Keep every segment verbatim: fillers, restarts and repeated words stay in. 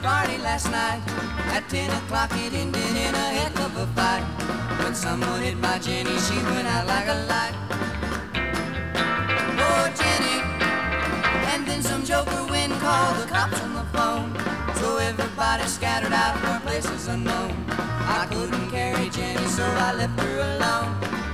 party last night. At ten o'clock it ended in a heck of a fight. When someone hit my Jenny, she went out like a light. Oh, Jenny. And then some joker went and called the cops on the phone. So everybody scattered out for places unknown. I couldn't carry Jenny, so I left her alone.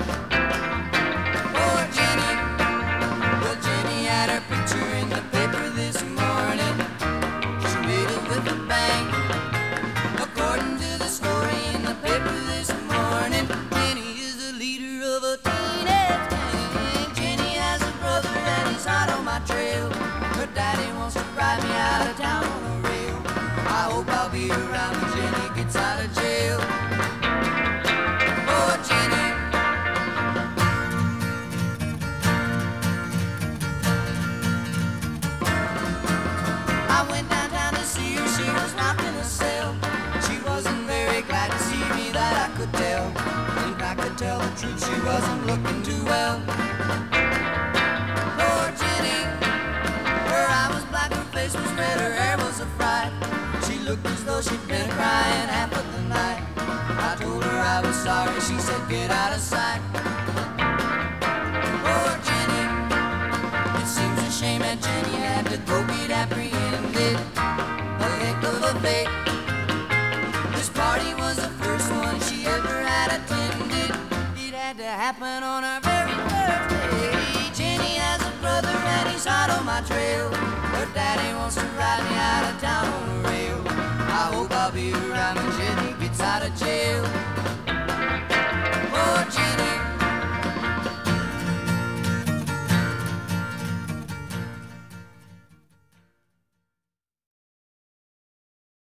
Poor Jenny. Well, Jenny had her picture in the paper this morning. She made it with a bang. According to the story in the paper this morning, Jenny is the leader of a teenage gang. Jenny has a brother and he's hot on my trail. Her daddy wants to ride me out of town on a rail. I hope I'll be around when Jenny gets out of jail. Oh, Jenny. I went downtown to see her, she was locked in a cell. She wasn't very glad to see me, that I could tell. If I could tell the truth, she wasn't looking too well. Poor Jenny. Her eye was black, her face was red, her hair was a fright. She looked as though she'd been crying half of the night. I told her I was sorry, she said get out of sight. Poor Jenny. It seems a shame that Jenny had to go get apprehended. A heck of a fate. This party was the first one she ever had attended. It had to happen on her very first day. Jenny has a brother and he's hot on my trail. Her daddy wants to ride me out of town on a rail. I hope I'll be around when Jenny gets out of jail. Oh, Jenny.